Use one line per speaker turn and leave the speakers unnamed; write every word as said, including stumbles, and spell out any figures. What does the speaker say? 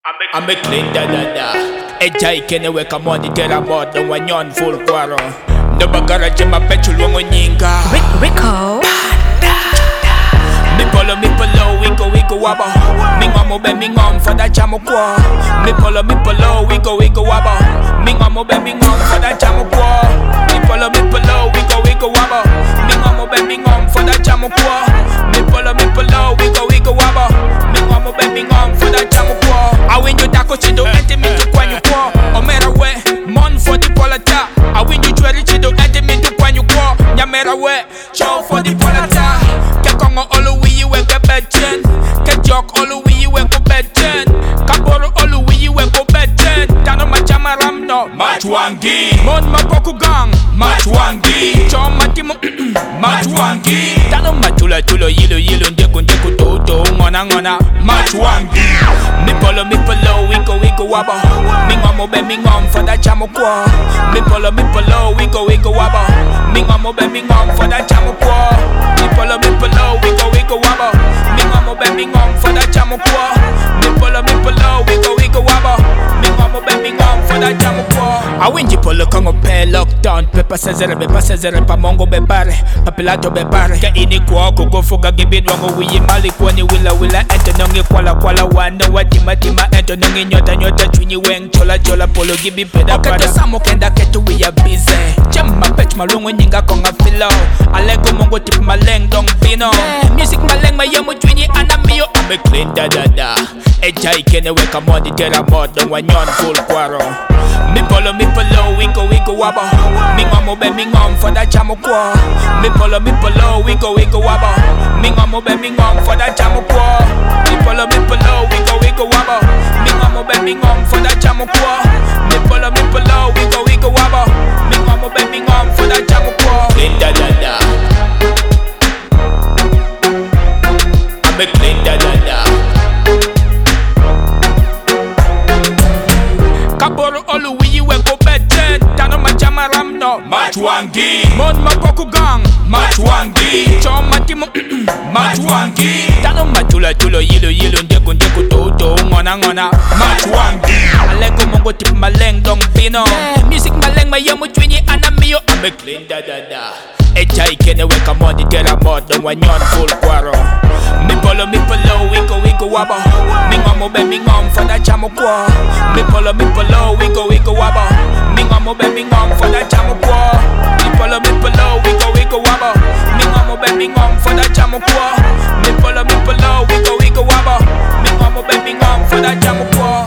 I'm a clean da da da. A jai kene we come on the terra bot the one yon full quarro. No bagara jema petrol wongo nyinga.
Rick Rico.
Me polo me polo we go we go wabo. Me ngamo be me ngom for that chamo kwa. Me polo me polo we go we go wabo. Me ngamo be me ngom for that chamo kwa. Me polo me polo we go we go wabo. Me ngamo be me ngom for that chamo kwa. Me polo me polo we go we go wabo. Me ngamo be me ngom for that chamo kwa. I win you dako chido ente me to kwanyu kwa. Omera we mon for the polata. I win you jewelry chido ente me to kwanyu kwa. Nyamera we chow for the polata. Kekongo olu we you we go bedchen. Kejok olu we you we go bedchen. Kaboro olu we you we go bedchen. Tano machama ramno Machwangi. Mon mapoku gang Machwangi. Chow matimo Machwangi. Tano machula chulo yilo yilo ndeko ndeko toto ngona ngona Machwangi. Me polo me polo we go we go wabo. Me ngamo be me ngom for that chamo kwa. Me polo me polo we go we go wabo. Me ngamo be me ngom for that chamo kwa. Me polo me polo we go we go wabo. Me ngamo be me ngom for that chamo kwa. Me polo me polo we go we go wabo. Me ngamo be me ngom for that chamo kwa. I win polo kongo pe lockdown. Pepa sezere pepa sezere pa mongo be bare. Papilato be bare. Ka ini kwa go fuga gibi wango wiyi mali kwa ni wila wila ente nongi kwala kwala wano watima tima ento nongi nyota nyota chunyi weng chola chola polo gibi peda pada. Okato samo kenda ketu we are busy. Jemma pech malungu nyinga konga filo. Alego mongo tip maleng dong pino. Yeah, music maleng mayomu chunyi anamio. I'm a clean da da da. Ejai kene we come on the terra mod don wanyon full quarro. Me polo me polo we go we go wabo. Me ngamo be me ngom for that chamo kwa. Me polo me polo we go we go wabo. Me ngamo be me ngom for that chamo kwa. Me polo me polo we go we go wabo. Me ngamo be me ngom for that chamo kwa. Me polo me polo we go we go wabo. Me ngamo be me ngom for that chamo kwa. Clean da da da. I'm a clean da da da. Kaboro olu wiyi we go bedchen. Tano machama ramno Machwangi. Mon mapoku gang Machwangi. Chow matimo Machwangi. Tano machula chulo yilo yilo ndeko ndeko toto ngona ngona Machwangi. Aleko mongo tip maleng dong pino. Yeah, music maleng mayomu chunyi anamio. I'm a clean da da da. Ejai kene we come on the terra mod don wanyon full quarro. Me polo me polo we go we go wabo. Me ngamo be me ngom for that chamo kwa. Me polo me polo we go we go wabo. Me ngamo be me ngom for that chamo kwa. Me polo me polo we go we go wabo. Me ngamo be me ngom for that chamo kwa. Me polo me polo we go we go wabo. Me ngamo be me ngom for that chamo kwa.